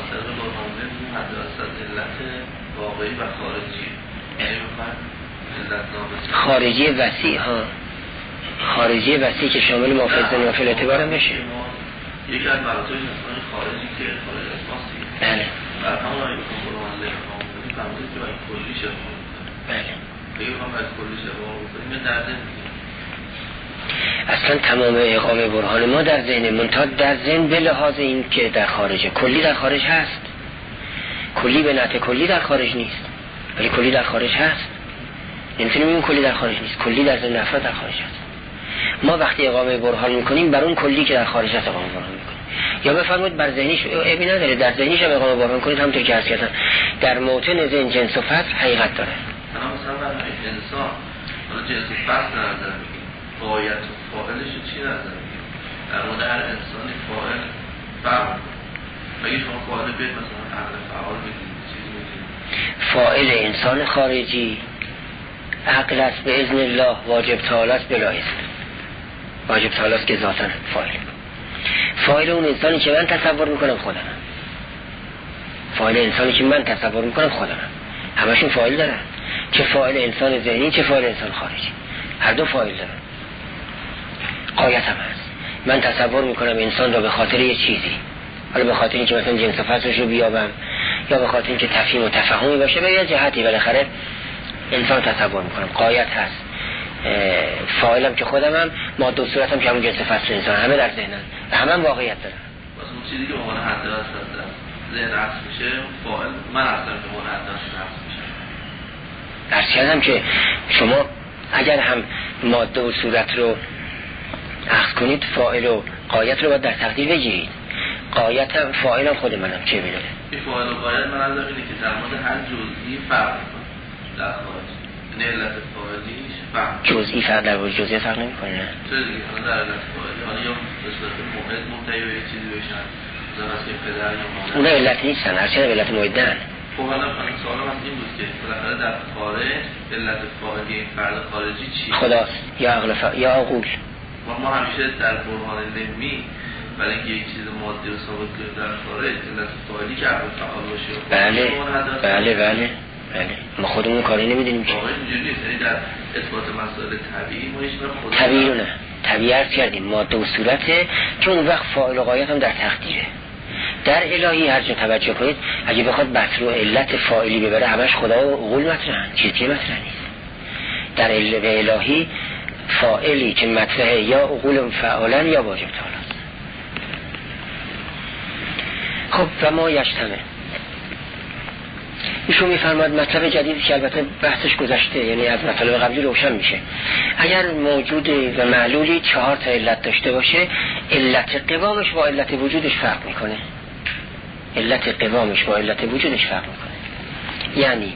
واقعی و خارجی، خارجی وسیع ها خارجی وسیع که شامل مافز و نافل اعتبار هم بشه. یکی از مراتب انسان خارجی که خارج از ماست دیگه. بله. بعد همون رو میگم برو من لفظ میگم فرمودید که باید کلی شه. بله. بگم هم باید کلی شه بکنیم در ذهن. اصلا تمام اقامه برهان ما در ذهن منتها در ذهن به لحاظ این که در خارجه. کلی در خارج هست. کلی به نحو کلی در خارج نیست. ولی کلی در خارج هست. نمیتونیم این کلی در خارج نیست. کلی در ذهن افراد در خارج هست. ما وقتی اقامه برهان میکنیم بر اون کلی که در خارج هست اقامه برهان میکنیم. یا بفرمایید بر ذهنیش ابی نداره، در ذهنیش هم اقامه برهان کنید، همونطور که عرض کردم در موطن ذهن جنس و فصل حقیقت داره. مثلا مثلا برای انسان حالا جنس و فصل نظر میگیم، غایت و فاعلش چی نظر میگیم؟ در مورد هر انسانی فاعل فرق میکنه. اگه شما فاعل بید مثلا عقل فعال میگیم چیزی میگیم، فاعل انسان خارجی عقل است به اذن الله، واجب تعالی است بلا اذن. واجب تعالی است که ذاتاً فاعل. فاعل اون انسانی که من تصور میکنم خودم. فاعل انسانی که من تصور میکنم خودم. همشون فاعل دارن. چه فاعل انسان ذهنی چه فاعل انسان خارجی. هر دو فاعل دارن. غایت هم هست. من تصور میکنم انسان را به خاطر یه چیزی. حالا به خاطر اینکه مثلا جنس و فصلش رو بیابم، یا به خاطر اینکه تفهیم و تفهمی باشه به یه جهتی، بالاخره انسان تصور میکنم. غایت هست. فاعلم که خودمم، ماده و صورتم که همون جنس فصل انسان، همه در ذهنن و همه هم واقعیت دارن. واسه اون چیزی که اون حد است ذهن عکس میشه، فاعل من هستم که اون حد است عکس میشه. عرض کردم که شما اگر هم ماده و صورت رو عکس کنید، فاعل و غایت رو باید در تقدیر بگیرید. غایت هم فاعلم خود منم چه میدونه. این فاعل و غایت من از اینه که در مورد هر جزئی فرق میکنه. در خارج یعنی علت فاعلیش فرق جزئی فرق در مورد جزئی فرق نمیکنه. نه چه دیگه حالا در علت فاعلی حالا یا به صورت موحد منتهی به چیزی بشن مثلا از که پدر یا مادر اون علت نیستن، هرچند علت موحدن. خب حالا من سوالم از این بود که بالاخره در خارج علت فاعلی این فرد خارجی چی؟ خداست یا عقل ف... یا عقول. ما ما همیشه در برهان علمی برای اینکه یک چیز مادی رو ثابت کنیم در خارج علت فاعلی که عقل فعال باشه. بله بله بله بله. ما خودمون کاری نمیدونیم که. واقعا اینجوری نیست. یعنی در اثبات مسائل طبیعی ما هیچ وقت طبیعی رو نه. طبیعی عرض کردیم ماده و صورته که اون وقت فاعل و غایت هم در تقدیره. در الهی هر جا توجه کنید اگه بخواد بحث رو علت فاعلی ببره همش خدا و عقول مطرحن، چیزی مطرح نیست. در الهی فاعلی که مطرحه یا عقول فعالن یا واجب تعالی. خب و ما یجتمع ایشون میفرماد مطلب جدیدی که البته بحثش گذشته، یعنی از مطلب قبلی روشن میشه. اگر موجود و معلولی چهار تا علت داشته باشه، علت قوامش با علت وجودش فرق میکنه. علت قوامش با علت وجودش فرق میکنه. یعنی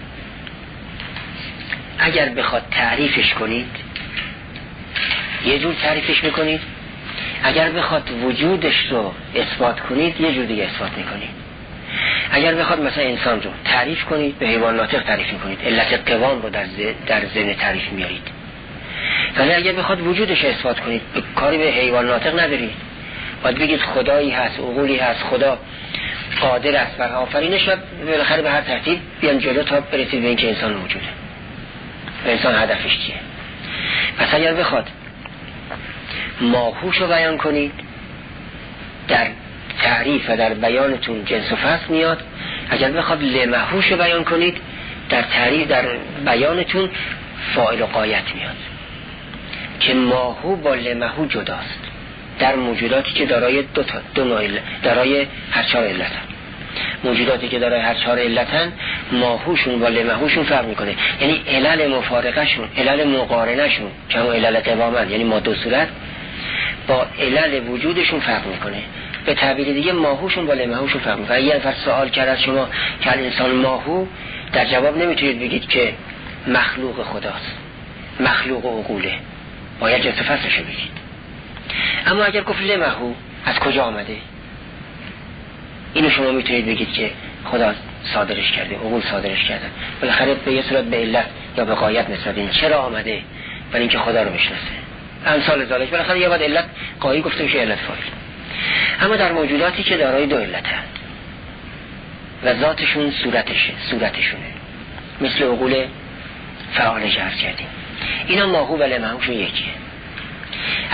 اگر بخواد تعریفش کنید یه جور تعریفش میکنید، اگر بخواد وجودش رو اثبات کنید یه جور دیگه اثبات میکنید. اگر بخواد مثلا انسان رو تعریف کنید به حیوان ناطق تعریف میکنید، علت قوام رو در در ذهن تعریف میارید. ولی اگر بخواد وجودش اثبات کنید کاری به حیوان ناطق ندارید، باید بگید خدایی هست، عقولی هست، خدا قادر است بر آفرینش و بالاخره به هر ترتیب بیان جلو تا برسید به اینکه انسان موجوده و انسان هدفش چیه. پس اگر بخواد ماهوش رو بیان کنید در تعریف و در بیانتون جنس و فصل میاد. اگر بخواد لمحوش رو بیان کنید در تعریف در بیانتون فاعل و غایت میاد که ماهو با لمحو جداست در موجوداتی که دارای دو تا دو نوع دارای هر چهار علتن. موجوداتی که دارای هر چهار علتن ماهوشون با لمحوشون فرق میکنه، یعنی علل مفارقهشون علل مقارنهشون که همون علل قوامن یعنی ماده و صورت با علل وجودشون فرق میکنه. به تعبیر دیگه ماهوشون با لمحوشون فرق میکنه. اگه نفر سوال کرد از شما که انسان ماهو، در جواب نمیتونید بگید که مخلوق خداست، مخلوق و عقوله، باید جنس فصلشو بگید. اما اگر گفت لمحو از کجا آمده، اینو شما میتونید بگید که خدا صادرش کرده، عقول صادرش کردن، بالاخره به یه صورت به علت یا به غایت نسبت این چرا آمده، برای اینکه خدا رو بشناسه. امثال ذالک بالاخره یه بعد علت قایی گفته میشه علت فاعل. اما در موجوداتی که دارای دو علتن و ذاتشون صورتشه صورتشونه مثل عقول فعال جهر کردیم، اینا ماهو و لمحوشون یکیه.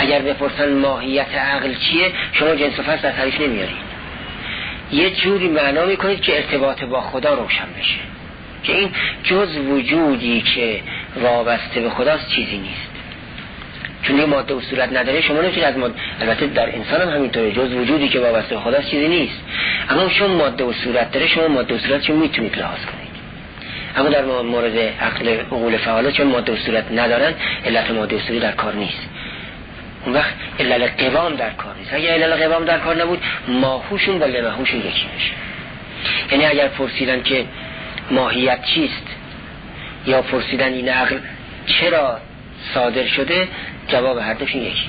اگر بپرسن ماهیت عقل چیه، شما جنس و فصل در تعریف نمیارید. یه جوری معنا میکنید که ارتباط با خدا روشن بشه، که این جز وجودی که وابسته به خداست چیزی نیست. چون یه ماده و صورت نداره شما نمیتونید از ماده، البته در انسان هم همینطوره، جز وجودی که وابسته به خداست چیزی نیست. اما چون ماده و صورت داره شما ماده و صورت چون میتونید لحاظ کنید. اما در مورد عقل عقول فعاله چون ماده و صورت ندارن، علت ماده و صورت در کار نیست. اون وقت علت قوام در کار نیست. اگر علت قوام در کار نبود، ماهوشون با لمهوشون یکی میشه. یعنی اگر پرسیدن که ماهیت چیست، یا پرسیدن این عقل چرا صادر شده، جواب هر دوشون یکیه،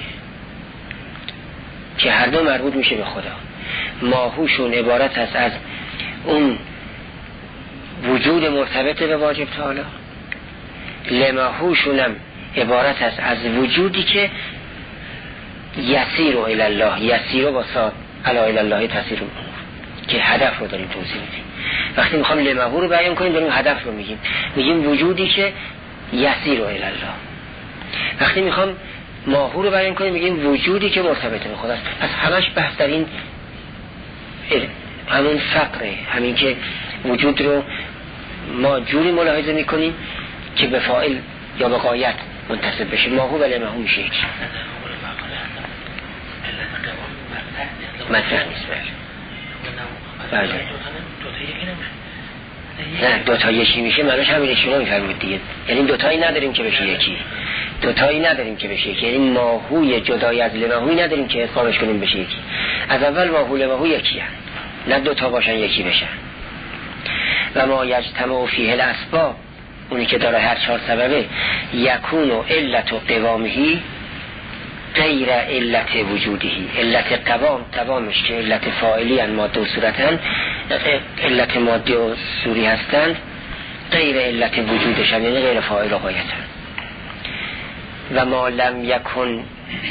که هر دو مربوط میشه به خدا. ماهوشون عبارت است از اون وجود مرتبط به واجب تعالی، لمهوشون هم عبارت است از وجودی که یسیر و الله، یسیر و صاد علی الله تسیر، که هدف رو داریم توضیح میدیم. وقتی میخوام لمهو رو بیان کنیم داریم هدف رو میگیم، میگیم وجودی که یسیر و الله. وقتی میخوام ماهو رو بیان کنیم میگیم وجودی که مرتبط به خداست. پس همش بحث در این همون فقره، همین که وجود رو ما جوری ملاحظه میکنیم که به فاعل یا به غایت منتسب بشه. ماهو و لمهو میشه یک مطرح نیست. بله نه دوتا یکی میشه، معنیش همینه شما میفرمید دیگه. یعنی دوتایی نداریم که بشه یکی، دوتایی نداریم که بشه یکی، یعنی ماهوی جدای از لمهوی نداریم که اصابش کنیم بشه یکی. از اول ماهو لمهو یکی هست، نه دوتا باشن یکی بشن. و ما یجتمع فیه الاسباب، اونی که داره هر چهار سببه، یکون و علت و قوامهی غیر علت وجودهی. علت قوام، قوامش که علت فاعلی ان ماده و صورتن، علت ماده و صوری هستند، غیر علت وجودش هم، یعنی غیر فاعل و غایتن. و ما لم یکن،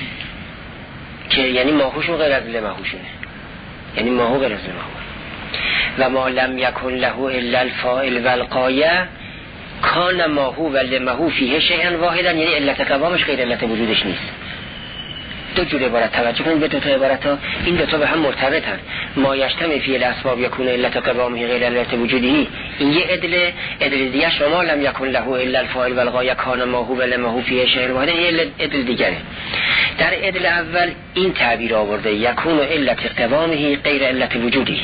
که یعنی ماهوشون غیر از لمهوشونه، یعنی ماهو غیر از لمهو. و ما لم یکن له الا الفاعل و الغایه کان ماهو و لمهو فیه شیئا واحدا، یعنی علت قوامش غیر علت وجودش نیست. دو جور عبارت توجه کنید به دو تا عبارت ها، این دو تا به هم مرتبطن. ما یجتمع فی الاسباب یکون علت قوامه غیر علت وجودی، این یه عدل. عدل دیگه شما لم یکن له الا الفاعل و الغایه کان ماهو و لمهو فیه شیء واحد، این عدل دیگره. در عدل اول این تعبیر آورده یکون علت قوامه غیر علت وجودی.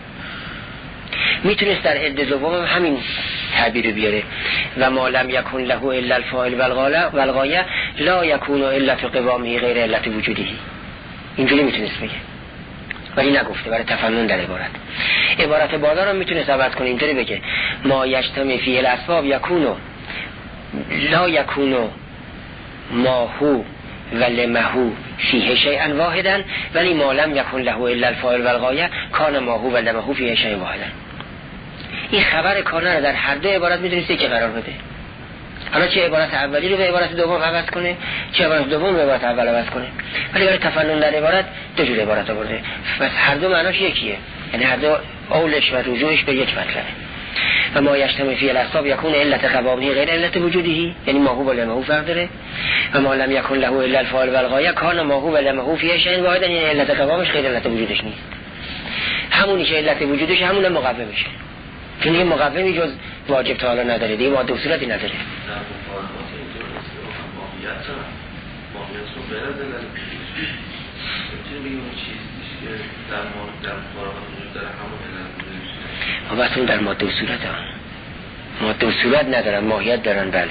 میتونست در عدل دوم همین تعبیر بیاره، و ما لم یکن له الا الفاعل و الغایه لا یکون علت قوامه غیر علت وجودی. اینجوری میتونست بگه، ولی نگفته، برای تفنن در عبارت. عبارت بالا رو میتونست عوض کنه، اینطوری بگه ما یجتمع فیه الاسباب یکون لا یکون ماهو و لمهو فیه شیئا واحدا، ولی ما لم یکن له الا الفاعل و الغایه کان ماهو و لمهو فیه شیئا واحدا. این خبر کانه رو در هر دو عبارت میدونسته که قرار بده. حالا چه عبارت اولی رو به عبارت دوم عوض کنه، چه عبارت دوم به عبارت اول عوض کنه، ولی برای تفنن در عبارت دو جور عبارت آورده. پس هر دو معناش یکیه، یعنی هر دو اولش و رجوعش به یک مطلبه. و ما یجتمع فی الاسباب یکون علت قوامه غیر علت وجودی، یعنی ماهو و لمهو فرق داره. و ما لم یکن له الا الفاعل و الغایه کان ماهو و لمهو فیه شیء واحد، یعنی علت قوامش غیر علت وجودش نیست. همونی که علت وجودش همون مقوم میشه، چون یه مقومی جز واجب تعالی نداره، دیگه ماده و صورتی نداره. اون در ماده و صورت ها ماده و صورت ندارن، ماهیت دارن. بله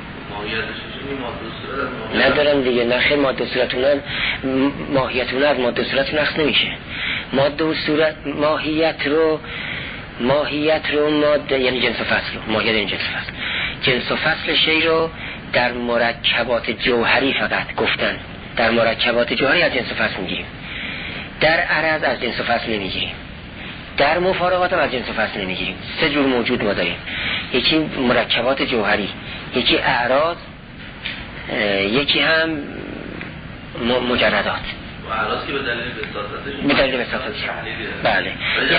ندارن دیگه، نخیر ماده و صورتونن ماهیتون از ماده و صورت نقص نمیشه. ماده و صورت ماهیت رو ماهیت رو ماده یعنی جنس و فصل رو، ماهیت این جنس و فصل، جنس و فصل شی رو در مرکبات جوهری فقط گفتن، در مرکبات جوهری از جنس و فصل میگیریم، در عرض از جنس و فصل نمیگیریم، در مفارقات هم از جنس و فصل نمیگیریم. سه جور موجود ما داریم، یکی مرکبات جوهری، یکی اعراض، یکی هم مجردات. و اعراض که به دلیل وساطتش به دلیل وساطتش بله.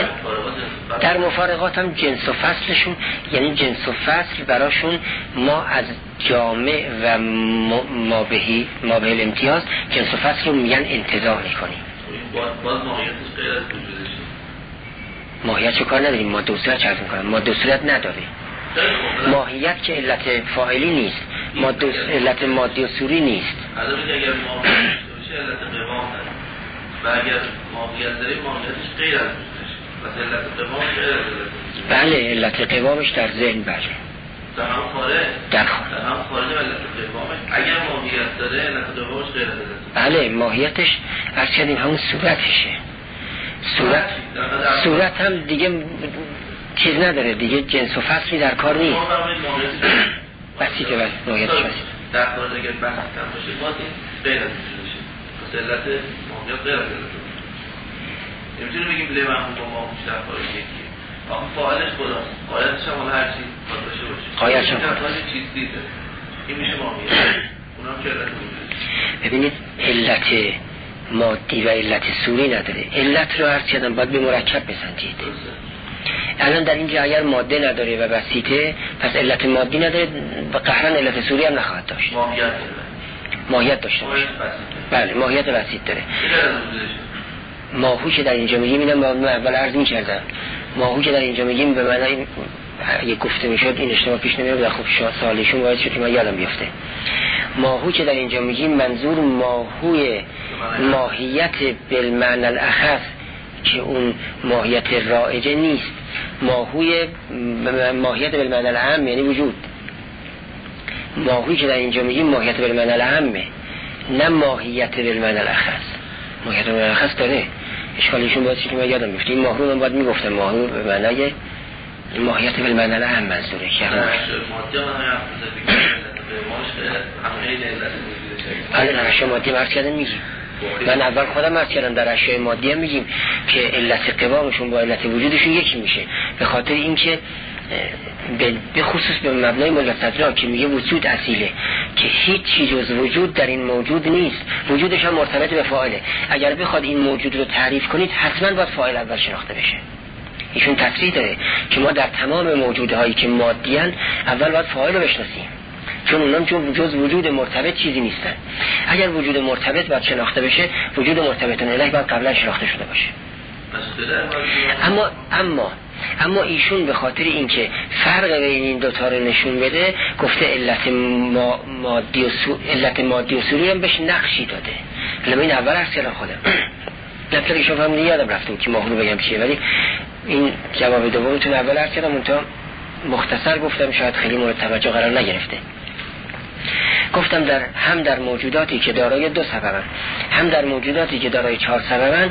در مفارقات هم جنس و فصلشون، یعنی جنس و فصل براشون ما از جامع و ما بهی ما به الامتیاز جنس و فصل رو میگن انتزاع میکنیم. باز ماهیتش غیر از وجودش ماهیت چه کار نداریم؟ ما دو صورت چرز میکنم، ما دو صورت نداره. ماهیت که علت فاعلی نیست، ما دو علت مادی و صوری نیست. حالا میگه اگر ماهیت باشه علت قوام داره و اگر ماهیت داره ماهیتش غیر از وجودش، پس علت قوام غیر از علت. بله علت قوامش در ذهن بره. در هم خارج. در خارج. در هم خارج علت قوامش اگر ماهیت داره علت قوامش غیر از علت. بله ماهیتش از کردیم همون صورتشه. صورت صورت هم دیگه چیز نداره دیگه، جنس و فصلی در کار نیست. بسیطه بس ماهیتش بسیطه. در کار اگر بسیطه هم باشه باز این غیر از وجودشه، پس علت ماهیت غیر از علت. نمیتونیم بگیم بله محمود با ماهوش در کار یکیه. آخه فاعلش خداست، قایتش هم حالا هر چی باید باشه باشه. قایتش هم چیز دیده این میشه ماهیت، اونم که علت وجودش. ببینید علت مادی و علت صوری نداره. علت رو هر چیدن باید به مرکب بسنجید. الان در اینجا اگر ماده نداره و بسیطه، پس علت مادی نداره و قهرن علت صوری هم نخواهد داشت. ماهیت داره. ماهیت داشته باشه. بله ماهیت بسیط داره. ماهو که در اینجا میگیم، اینم اول عرض می‌کردم، ماهو که در اینجا میگیم به معنی اگه گفته میشد این اشتباه پیش نمیاد، در خوب سالیشون باید شد که من یادم بیفته. ماهو که در اینجا میگیم منظور ماهوی ماهیت بالمعنی الاخص که اون ماهیت رائجه نیست، ماهوی ماهیت بالمعنی العام یعنی وجود. ماهوی که در اینجا میگیم ماهیت بالمعنی العامه، نه ماهیت بالمعنی الاخص. ماهیت بالمعنی الاخص داره، اشکالشون باید چی که من یادم بیفته. این ماهو من باید میگفتم ماهو به معنی ماهیت بالمعنی العام منظوره که همون آره اشیاء مادی مرز کردن میگیم. من اول خودم مرز کردم در اشیاء مادی هم میگیم که علت قوامشون با علت وجودشون یکی میشه، به خاطر اینکه به خصوص به مبنای ملصدرا که میگه وجود اصیله، که هیچ چیز جز وجود در این موجود نیست، وجودش هم مرتبط به فاعله. اگر بخواد این موجود رو تعریف کنید حتما باید فاعل اول شناخته بشه. ایشون تصریح داره که ما در تمام موجودهایی که مادیان اول باید فاعل رو بشناسیم، چون اونم چون جز وجود مرتبط چیزی نیستن. اگر وجود مرتبط باید شناخته بشه، وجود مرتبط الهی باید قبلا شناخته شده باشه. اما اما اما ایشون به خاطر اینکه فرق بین این دو تا رو نشون بده گفته علت ما مادی و سو... علت مادی و صوری هم بهش نقشی داده. حالا این اول عرض کردم خودم نطور ایشون هم یادم رفتم که ماهو بگم چیه، ولی این جواب دومتون اول عرض کردم، اون تا مختصر گفتم شاید خیلی مورد توجه قرار نگرفته. گفتم در هم در موجوداتی که دارای دو سببن، هم در موجوداتی که دارای چهار سببن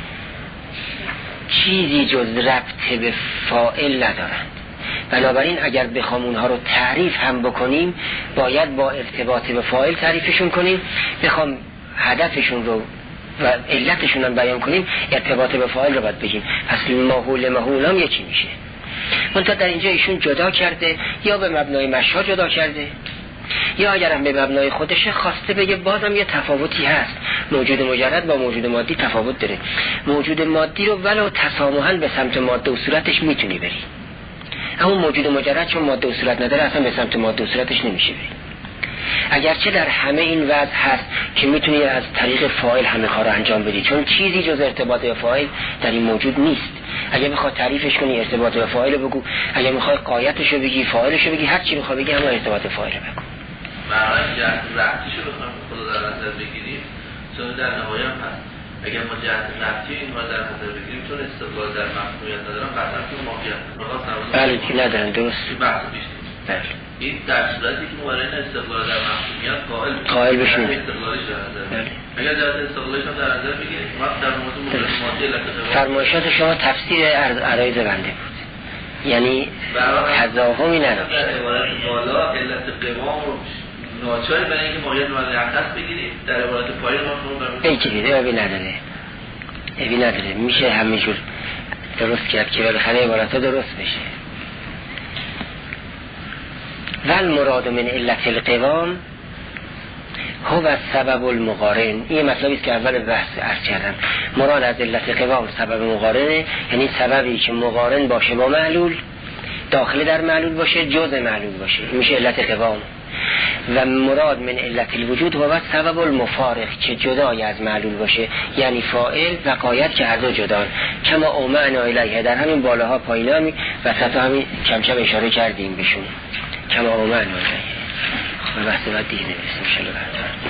چیزی جز ربط به فاعل ندارند. بنابراین اگر بخوام اونها رو تعریف هم بکنیم باید با ارتباط به فاعل تعریفشون کنیم، بخوام هدفشون رو و علتشون هم بیان کنیم ارتباط به فاعل رو باید بگیم. پس ماهول ماهول هم یکی میشه. منتها در اینجا ایشون جدا کرده، یا به مبنای مشا جدا کرده، یا اگر هم به مبنای خودشه خواسته بگه بازم یه تفاوتی هست. موجود مجرد با موجود مادی تفاوت داره. موجود مادی رو ولو تسامحاً به سمت ماده و صورتش میتونی بری، اما موجود مجرد چون ماده و صورت نداره اصلا به سمت ماده و صورتش نمیشه بری. اگرچه در همه این وضع هست که میتونی از طریق فاعل همه کار رو انجام بدی، چون چیزی جز ارتباط به فاعل در این موجود نیست. اگه میخواد تعریفش کنی ارتباط به فاعل بگو، اگه میخواد قایتش رو بگی، فاعلش رو بگی، هر چی میخواد بگی اما ارتباط فاعل بگو. برای جهت ربطیشو بخوایم خدا در نظر بگیریم، چون در نهایت هست اگر ما جهت ربطی این رو در نظر بگیریم، چون استقلال در مفهومیت ندارن قطعا که ماهیت بله که ندارن درست این بحث پیش نیست. این در صورتی که موارد استقلال در مفهومیت قائل قائل بشیم استقلالش در نظر بگیریم. اگر جهت استقلالش هم در نظر بگیریم ما در مورد موارد مادی علت قوام فرمایشات شما تفسیر عرایض بنده بود، یعنی تضاهمی نداشت. در عبارت بالا علت قوام رو ناچاری برای اینکه ماهیت رو از عکس بگیریم، در عبارت پایین ما شما برای این که دیده ابی نداره ابی نداره میشه همینجور درست کرد که بالاخره عبارت ها درست بشه. ول مراد من علت القوام هو سبب المقارن. این مطلبی است که اول بحث عرض کردم. مراد از علت قوام سبب مقارنه، یعنی سببی که مقارن باشه با معلول، داخل در معلول باشه، جزء معلول باشه، میشه علت قوام. و مراد من علت الوجود هو سبب المفارق، که جدای از معلول باشه، یعنی فاعل و قایت که هر دو جدان. کما اومعنا الیه، در همین بالاها پایینا می وسط همین کم کم اشاره کردیم بهشون. کما اومعنا الیه. و بحث بعد دیگه نمیرسیم.